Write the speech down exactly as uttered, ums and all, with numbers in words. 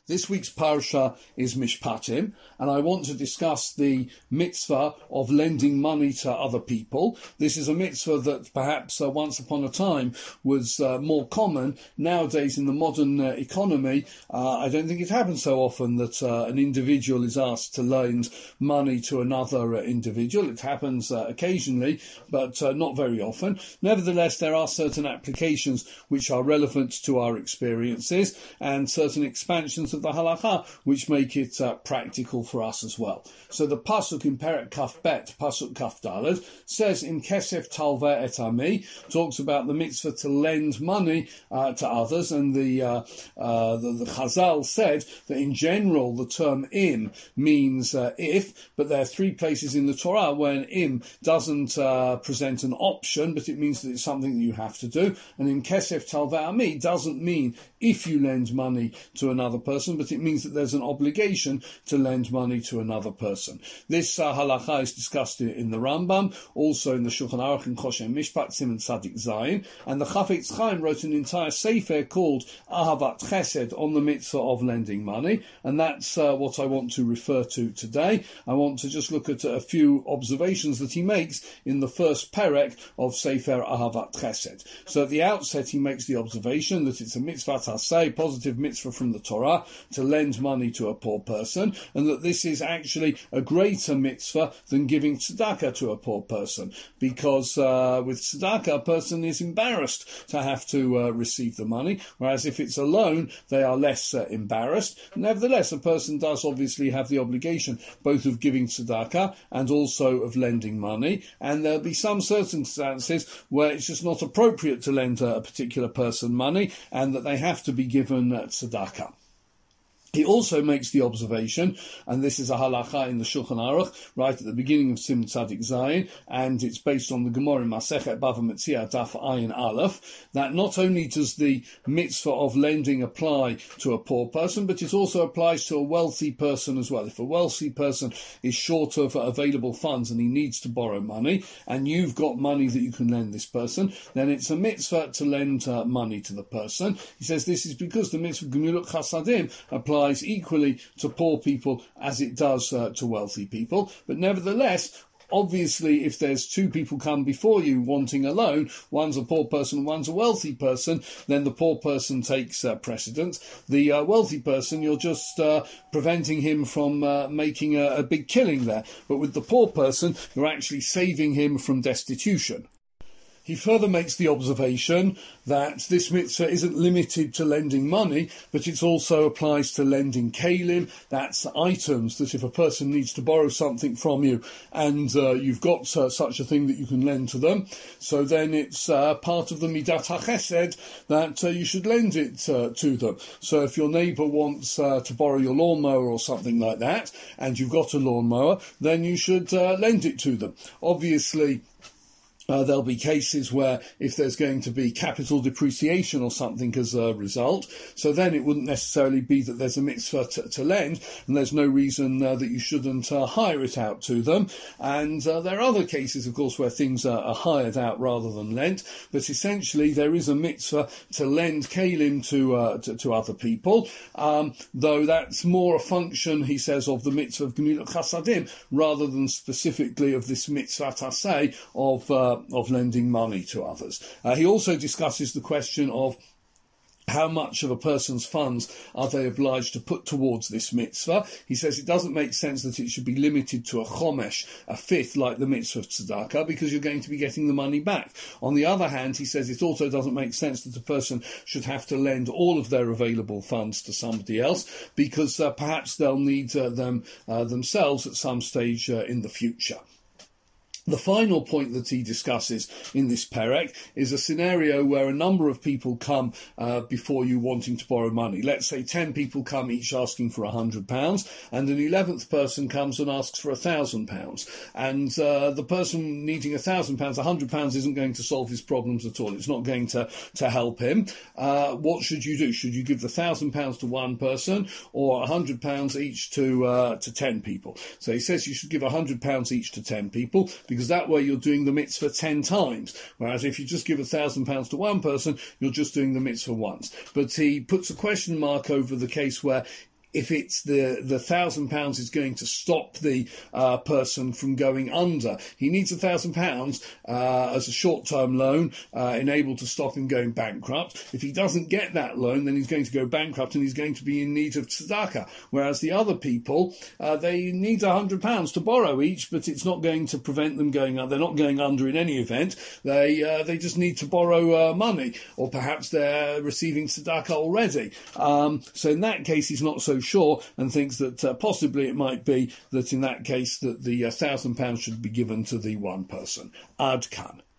This week's parasha is Mishpatim, and I want to discuss the mitzvah of lending money to other people. This is a mitzvah that perhaps uh, once upon a time was uh, more common. Nowadays, in the modern uh, economy, uh, I don't think it happens so often that uh, an individual is asked to lend money to another uh, individual. It happens uh, occasionally, but uh, not very often. Nevertheless, there are certain applications which are relevant to our experiences and certain expansions of the halacha which make it uh, practical for us as well. So the pasuk in Perek Kaf Bet, pasuk Kaf Daled, says in Kesef Talveh et Ami, talks about the mitzvah to lend money uh, to others, and the, uh, uh, the the Chazal said that in general the term im means uh, if, but there are three places in the Torah where an im doesn't uh, present an option, but it means that it's something that you have to do. And in Kesef Talveh Ami doesn't mean if you lend money to another person, but it means that there's an obligation to lend money to another person. This uh, halacha is discussed in the Rambam, also in the Shulchan Aruch in Choshen Mishpat, Siman Tzadik Zayin, and the Chafetz Chaim wrote an entire sefer called Ahavat Chesed on the mitzvah of lending money, and that's uh, what I want to refer to today. I want to just look at a few observations that he makes in the first perek of Sefer Ahavat Chesed. So at the outset he makes the observation that it's a mitzvah taseh, positive mitzvah from the Torah, to lend money to a poor person, and that this is actually a greater mitzvah than giving tzedakah to a poor person, because uh, with tzedakah a person is embarrassed to have to uh, receive the money, whereas if it's a loan they are less uh, embarrassed. Nevertheless, a person does obviously have the obligation both of giving tzedakah and also of lending money, and there'll be some circumstances where it's just not appropriate to lend a particular person money and that they have to be given uh, tzedakah. He also makes the observation, and this is a halacha in the Shulchan Aruch, right at the beginning of Siman Tzadik Zayin, and it's based on the Gemara in Masechet Bava Metzia Daf Ayin Aleph, that not only does the mitzvah of lending apply to a poor person, but it also applies to a wealthy person as well. If a wealthy person is short of available funds and he needs to borrow money, and you've got money that you can lend this person, then it's a mitzvah to lend uh, money to the person. He says this is because the mitzvah Gemilut Chasadim applies equally to poor people as it does uh, to wealthy people. But nevertheless, obviously, if there's two people come before you wanting a loan, one's a poor person, one's a wealthy person, then the poor person takes uh, precedence. The uh, wealthy person, you're just uh, preventing him from uh, making a, a big killing there. But with the poor person, you're actually saving him from destitution. He further makes the observation that this mitzvah isn't limited to lending money, but it also applies to lending kalim. That's items that if a person needs to borrow something from you and uh, you've got uh, such a thing that you can lend to them, so then it's uh, part of the midat hachesed that uh, you should lend it uh, to them. So if your neighbour wants uh, to borrow your lawnmower or something like that, and you've got a lawnmower, then you should uh, lend it to them. Obviously, Uh, there'll be cases where if there's going to be capital depreciation or something as a result, so then it wouldn't necessarily be that there's a mitzvah to, to lend, and there's no reason uh, that you shouldn't uh, hire it out to them. And uh, there are other cases, of course, where things are, are hired out rather than lent, but essentially there is a mitzvah to lend kalim to, uh, to, to other people, um, though that's more a function, he says, of the mitzvah of Gemilut Chasadim, rather than specifically of this mitzvah taseh of uh, of lending money to others. Uh, he also discusses the question of how much of a person's funds are they obliged to put towards this mitzvah. He says it doesn't make sense that it should be limited to a chomesh, a fifth, like the mitzvah of tzedakah, because you're going to be getting the money back. On the other hand, he says it also doesn't make sense that a person should have to lend all of their available funds to somebody else, because uh, perhaps they'll need uh, them uh, themselves at some stage uh, in the future. The final point that he discusses in this perek is a scenario where a number of people come uh, before you wanting to borrow money. Let's say ten people come each asking for one hundred pounds, and an eleventh person comes and asks for one thousand pounds. And uh, the person needing one thousand pounds, one hundred pounds isn't going to solve his problems at all. It's not going to, to help him. Uh, what should you do? Should you give the one thousand pounds to one person or one hundred pounds each to uh, to ten people? So he says you should give one hundred pounds each to ten people, because that way you're doing the mitzvah ten times. Whereas if you just give a thousand pounds to one person, you're just doing the mitzvah once. But he puts a question mark over the case where if it's the the thousand pounds is going to stop the uh, person from going under. He needs a thousand pounds uh, as a short-term loan, uh, enabled to stop him going bankrupt. If he doesn't get that loan, then he's going to go bankrupt and he's going to be in need of tzedakah. Whereas the other people, uh, they need a hundred pounds to borrow each, but it's not going to prevent them going under. They're not going under in any event. They uh, they just need to borrow uh, money, or perhaps they're receiving tzedakah already. Um, so in that case, he's not so sure and thinks that uh, possibly it might be that in that case that the uh, thousand pounds should be given to the one person. Ad kan.